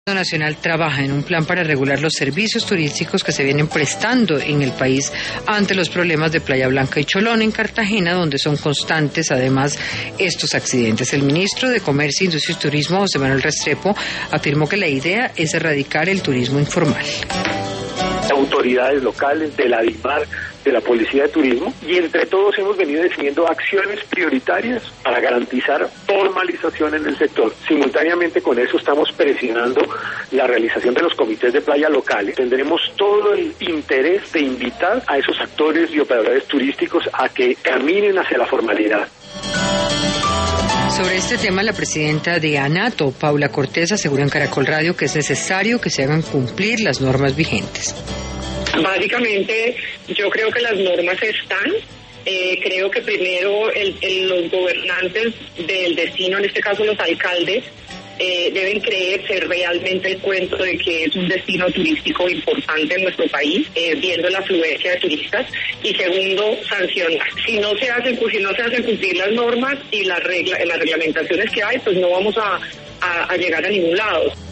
El Gobierno Nacional trabaja en un plan para regular los servicios turísticos que se vienen prestando en el país ante los problemas de Playa Blanca y Cholón en Cartagena, donde son constantes además estos accidentes. El ministro de Comercio, Industria y Turismo, José Manuel Restrepo, afirmó que la idea es erradicar el turismo informal. Autoridades locales, de la DIMAR, de la Policía de Turismo, y entre todos hemos venido definiendo acciones prioritarias para garantizar formalización en el sector. Simultáneamente con eso estamos presionando la realización de los comités de playa locales. Tendremos todo el interés de invitar a esos actores y operadores turísticos a que caminen hacia la formalidad. Sobre este tema, la presidenta de ANATO, Paula Cortés, aseguró en Caracol Radio que es necesario que se hagan cumplir las normas vigentes. Básicamente, yo creo que las normas están. Creo que primero los gobernantes del destino, en este caso los alcaldes, deben creerse realmente el cuento de que es un destino turístico importante en nuestro país, viendo la afluencia de turistas, y segundo, sancionar. Si no se hacen cumplir las normas y las reglamentaciones que hay, pues no vamos a llegar a ningún lado.